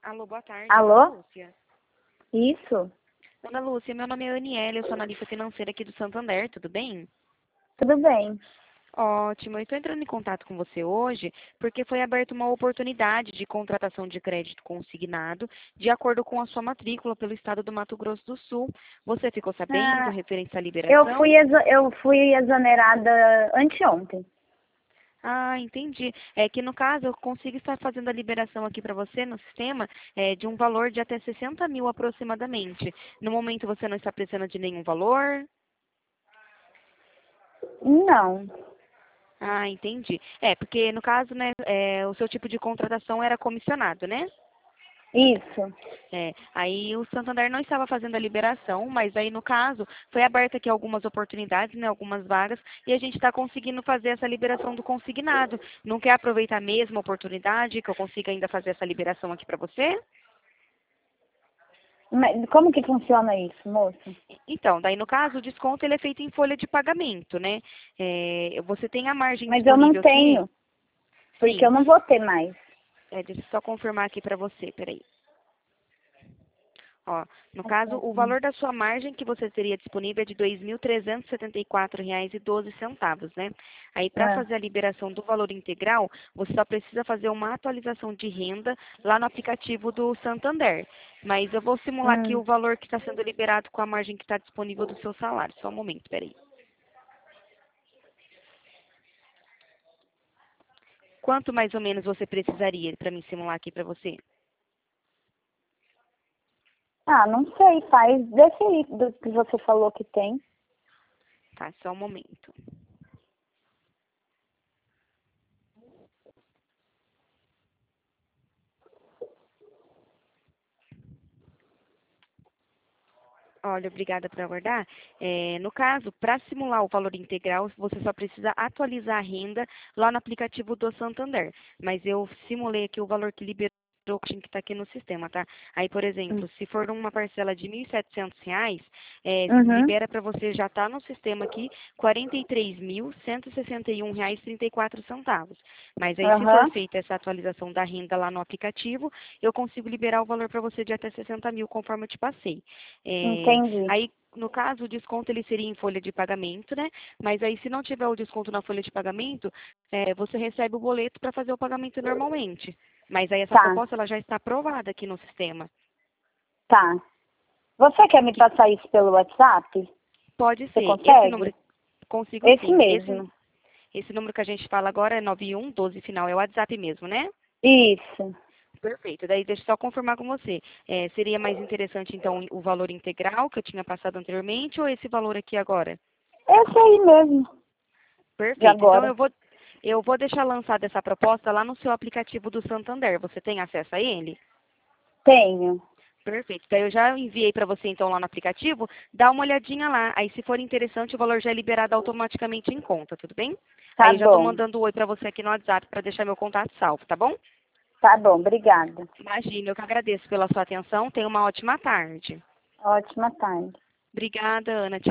Alô, boa tarde, Dona Alô? Lúcia. Isso? Dona Lúcia, meu nome é Aniele, eu sou analista financeira aqui do Santander, tudo bem? Tudo bem. Ótimo, eu estou entrando em contato com você hoje porque foi aberta uma oportunidade de contratação de crédito consignado de acordo com a sua matrícula pelo estado do Mato Grosso do Sul. Você ficou sabendo Ah, referente à eu liberação? fui, eu fui exonerada anteontem. Ah, entendi. É que no caso eu consigo estar fazendo a liberação aqui para você no sistema de um valor de até 60 mil aproximadamente. No momento você não está precisando de nenhum valor? Não. Ah, entendi. É, porque no caso, né, o seu tipo de contratação era comissionado, né? Isso. Aí o Santander não estava fazendo a liberação, mas aí no caso foi aberta aqui algumas oportunidades, né, algumas vagas, e a gente está conseguindo fazer essa liberação do consignado. Não quer aproveitar a mesma oportunidade que eu consiga ainda fazer essa liberação aqui para você? Mas como que funciona isso, moça? Então, daí no caso o desconto ele é feito em folha de pagamento, né? Você tem a margem Mas eu não disponível aqui? tenho, porque eu Sim. não vou ter mais. Deixa eu só confirmar aqui para você, peraí. Ó, no caso, o valor da sua margem que você teria disponível é de R$ 2.374,12, né? Aí, para Ah, fazer a liberação do valor integral, você só precisa fazer uma atualização de renda lá no aplicativo do Santander. Mas eu vou simular aqui hum. o valor que está sendo liberado com a margem que está disponível do seu salário. Só um momento, peraí. Quanto mais ou menos você precisaria para me simular aqui para você? Ah, não sei, faz desse aí do que você falou que tem. Tá, só um momento. Olha, obrigada por aguardar. No caso, para simular o valor integral, você só precisa atualizar a renda lá no aplicativo do Santander. Mas eu simulei aqui o valor que liberou que está aqui no sistema, tá? Aí, por Hum. exemplo, se for uma parcela de R$ 1.700, Uhum. libera para você, já está no sistema aqui, R$ 43.161,34. Mas aí, se for Aham. feita essa atualização da renda lá no aplicativo, eu consigo liberar o valor para você de até 60 mil, conforme eu te passei. Entendi. Aí, no caso, o desconto ele seria em folha de pagamento, né? Mas aí, se não tiver o desconto na folha de pagamento, você recebe o boleto para fazer o pagamento normalmente. Mas aí essa Tá, proposta ela já está aprovada aqui no sistema. tá. Você quer me passar isso pelo WhatsApp? Pode Você ser. Esse número, consegue? consigo Esse sim. Esse, mesmo. esse número que a gente fala agora é 9112 final, é o WhatsApp mesmo, né? Isso. Perfeito. Daí deixa eu só confirmar com você. Seria mais interessante, então, o valor integral que eu tinha passado anteriormente ou esse valor aqui agora? Esse aí mesmo, de Perfeito. Então, agora. eu vou deixar lançada essa proposta lá no seu aplicativo do Santander. Você tem acesso a ele? Tenho. Perfeito. Daí eu já enviei para você, então, lá no aplicativo. Dá uma olhadinha lá. Aí, se for interessante, o valor já é liberado automaticamente em conta, tudo bem? Tá Aí, eu já estou bom. mandando um oi para você aqui no WhatsApp para deixar meu contato salvo, tá bom? Tá bom, obrigada. Imagina, eu que agradeço pela sua atenção. Tenha uma ótima tarde. Ótima tarde. Obrigada, Ana. Tchau.